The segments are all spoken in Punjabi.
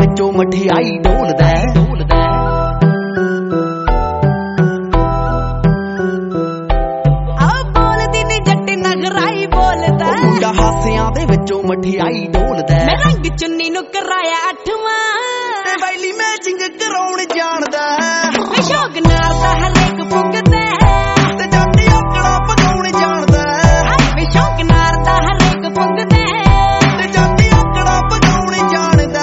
ਵਿੱਚੋਂ ਮਠਿਆਈ ਡੋਲਦਾ ਮੁੰਡਾ ਹਾਸਿਆਂ ਦੇ ਵਿੱਚੋਂ ਮਠਿਆਈ ਡੋਲਦਾ ਮੈਂ ਰੰਗ ਚੁੰਨੀ ਨੂੰ ਕਰਾਇਆ 8ਵਾਂ ਤੇ ਵੈਲੀ ਮੈਚਿੰਗ ਕਰਾਉਣ ਜਾਣਦਾ ਮੈਂ ਸ਼ੌਕ ਨਾਲ ਤਾਂ ਹਰੇਕ ਪੁੱਗਦਾ ਤੇ ਜੱਟ ਆਕੜਾ ਪਕਾਉਣ ਜਾਣਦਾ ਮੈਂ ਸ਼ੌਕ ਨਾਲ ਤਾਂ ਹਰੇਕ ਪੁੱਗਦਾ ਤੇ ਜੱਟ ਆਕੜਾ ਪਕਾਉਣ ਜਾਣਦਾ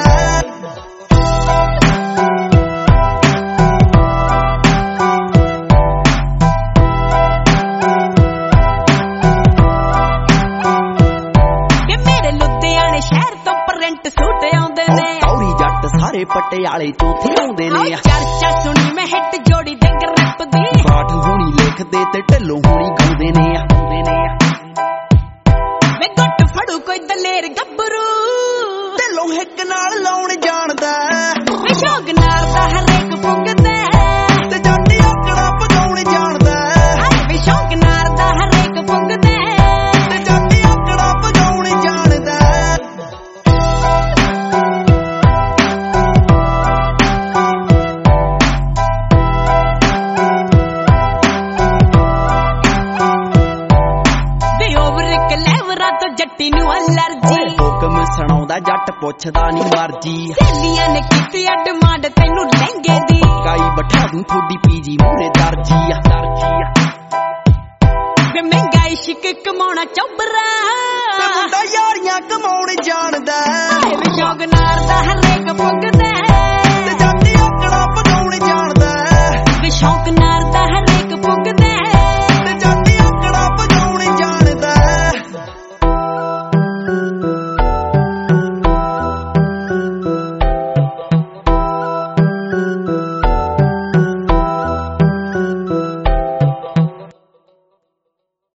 ਸ਼ਹਿਰ ਤੋਂ ਪ੍ਰਿੰਟ ਸੂਟ ਆਉਂਦੇ ਨੇ ਔਰੀ ਜੱਟ ਸਾਰੇ ਪਟਿਆਲੇ ਚੌਥੇ ਆਉਂਦੇ ਨੇ ਚਰਚਾ ਸੁਣੀ ਮੈਂ ਹਿੱਟ ਜੋੜੀ ਦੇ ਗਰੈਪ ਦੀ ਬਾਠ ਹੋਣੀ ਲਿਖਦੇ ਤੇ ਢਿੱਲੋਂ ਹੋਣੀ ਗਾਉਂਦੇ ਨੇ ਮੈਂ ਗੁੱਟ ਫੜੂ ਕੋਈ ਦਲੇਰ ਗੱਭਰੂ ਢਿੱਲੋਂ ਹਿੱਕ ਨਾਲ ਲਾਉਣ ਜਾਣਦਾ ਮੈਂ ਸ਼ੌਕ ਨਾਲ ਤਾਂ ਹਰੇਕ ਪੁੱਗਦਾ ਤੇ ਜੱਟ ਆਕੜਾ ਪਕਾਉਣ ਜਾਣਦਾ ਮੈਂ ਸ਼ੌਕ ਨਾਲ ਤਾਂ ਹਰੇਕ ਪੁੱਗਦਾ ਤੇ ਜੱਟ ਆਕੜਾ ਪਕਾਉਣ ਜਾਣਦਾ ਤੋਂ ਜੱਟੀ ਨੂੰ ਅਲਰਜੀ ਹੁਕਮ ਸੁਣਾਉਂਦਾ ਜੱਟ ਪੁੱਛਦਾ ਨਹੀਂ ਮਰਜੀ ਸਹੇਲੀਆਂ ਨੇ ਕੀਤੀ ਡਿਮਾਂਡ ਤੈਨੂੰ ਲਹਿੰਗੇ ਦੀ ਕਾਈ ਬਿਠਾ ਦੂੰ ਥੋੜੀ ਪੀਜੀ ਮੂਰੇ ਦਰਜੀ ਆ ਵੇ ਮਹਿੰਗਾ ਇਸ਼ਕ ਕਮਾਉਣਾ ਚੌਬਰਾ ਤੇ ਮੁੰਡਾ ਯਾਰੀਆਂ ਕਮਾਉਣ ਜਾਣਦਾ ਵੇ ਸ਼ੌਕ